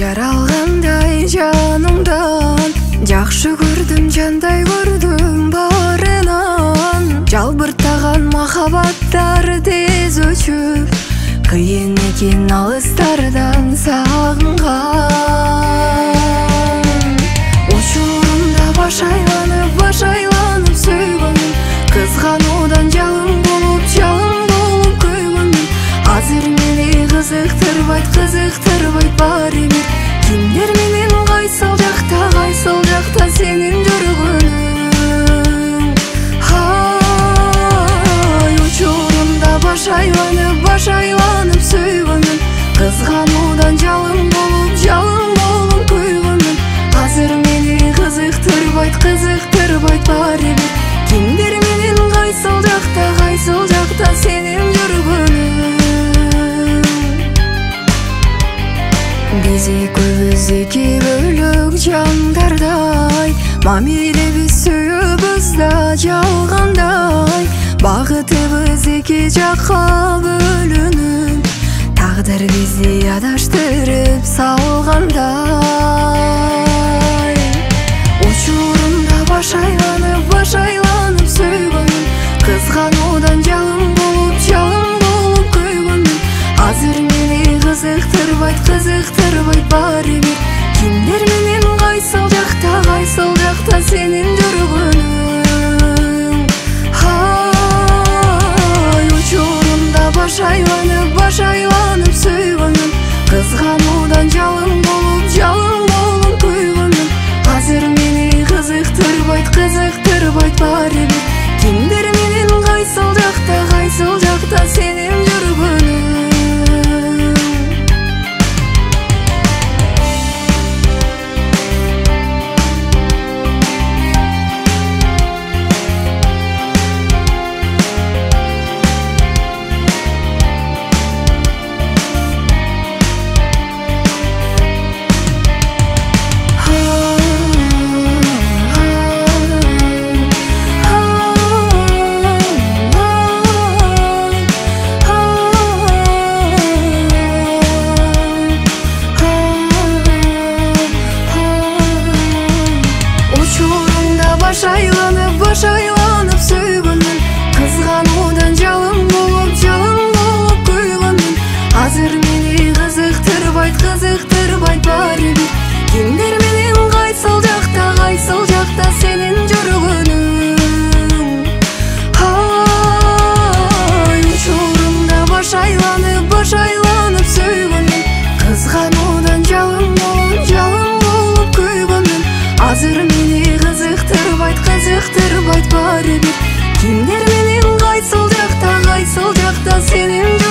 жаралгандай жанымдан, жакшы көрдүм, жандай көрдүм барынан. Жалбыртаган махабаттар тез өчүп, кыйын экен алыстардан сагынган. Учурумда баш айланып сөйгөнүм, кызгануудан жалын болуп көйгөнүм. Азыр мени кызыктырбайт баары бир. Кимдер менен кайсыл жакта сенин жүргөнүң. Учурумда баш айланып сөйгөнүм, кызгануудан жалын болуп көйгөнүм. Азыр мени кызыктырбайт баары бир. Кимдер менен кайсыл жакта сенин жүргөнүң. Биз экөөбүз эки бөлөк жандардай, мамилебиз сүйүүбүз да жалгандай. Багытыбыз эки жакка бөлүнүп, тагдыр бизди адаштырып салгандай. Учурумда баш айланып сөйгөнүм, кызгануудан жалын болуп көйгөнүм. Азыр мени кызыктырбайт баары бир. Кимдер менен кайсыл жакта сенин жүргөнүң. Учурумда баш айланып сөйгөнүм, кызгануудан жалын болуп көйгөнүм. Азыр мени кызыктырбайт баары бир. Кимдер менен кайсыл жакта сенин жүргөнүң. Баш айланып сөйгөнүм, кызгануудан жалын болуп көйгөнүм. Азыр мени кызыктырбайт баары бир. Кимдер менен кайсыл жакта сенин жүргөнүң. Учурумда баш айланып сөйгөнүм, кызгануудан жалын болуп көйгөнүм. Азыр мени кызыктырбайт баары бир. Кимдер менен кайсыл жакта сенин